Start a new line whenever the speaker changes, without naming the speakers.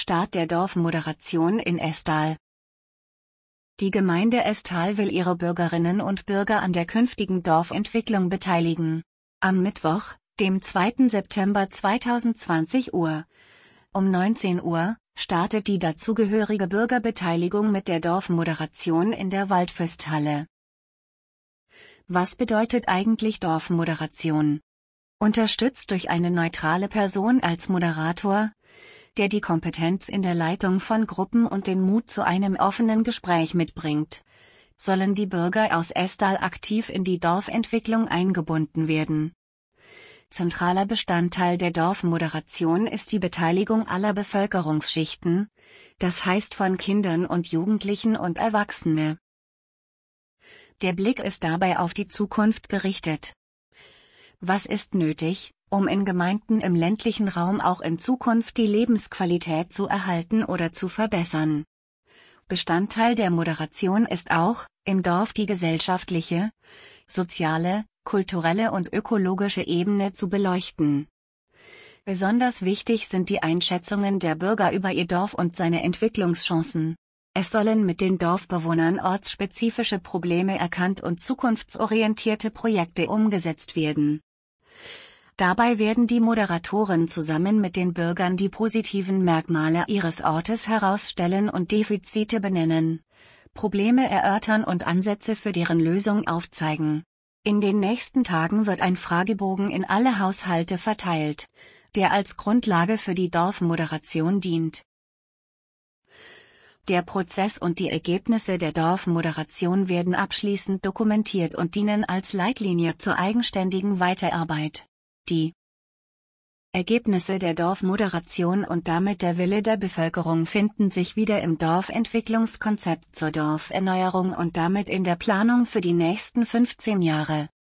Start der Dorfmoderation in Estal. Die Gemeinde Estal will ihre Bürgerinnen und Bürger an der künftigen Dorfentwicklung beteiligen. Am Mittwoch, dem 2. September 2020 um 19 Uhr, startet die dazugehörige Bürgerbeteiligung mit der Dorfmoderation in der Waldfesthalle. Was bedeutet eigentlich Dorfmoderation? Unterstützt durch eine neutrale Person als Moderator, der die Kompetenz in der Leitung von Gruppen und den Mut zu einem offenen Gespräch mitbringt, sollen die Bürger aus Estal aktiv in die Dorfentwicklung eingebunden werden. Zentraler Bestandteil der Dorfmoderation ist die Beteiligung aller Bevölkerungsschichten, das heißt von Kindern und Jugendlichen und Erwachsene. Der Blick ist dabei auf die Zukunft gerichtet. Was ist nötig, um in Gemeinden im ländlichen Raum auch in Zukunft die Lebensqualität zu erhalten oder zu verbessern? Bestandteil der Moderation ist auch, im Dorf die gesellschaftliche, soziale, kulturelle und ökologische Ebene zu beleuchten. Besonders wichtig sind die Einschätzungen der Bürger über ihr Dorf und seine Entwicklungschancen. Es sollen mit den Dorfbewohnern ortsspezifische Probleme erkannt und zukunftsorientierte Projekte umgesetzt werden. Dabei werden die Moderatoren zusammen mit den Bürgern die positiven Merkmale ihres Ortes herausstellen und Defizite benennen, Probleme erörtern und Ansätze für deren Lösung aufzeigen. In den nächsten Tagen wird ein Fragebogen in alle Haushalte verteilt, der als Grundlage für die Dorfmoderation dient. Der Prozess und die Ergebnisse der Dorfmoderation werden abschließend dokumentiert und dienen als Leitlinie zur eigenständigen Weiterarbeit. Die Ergebnisse der Dorfmoderation und damit der Wille der Bevölkerung finden sich wieder im Dorfentwicklungskonzept zur Dorferneuerung und damit in der Planung für die nächsten 15 Jahre.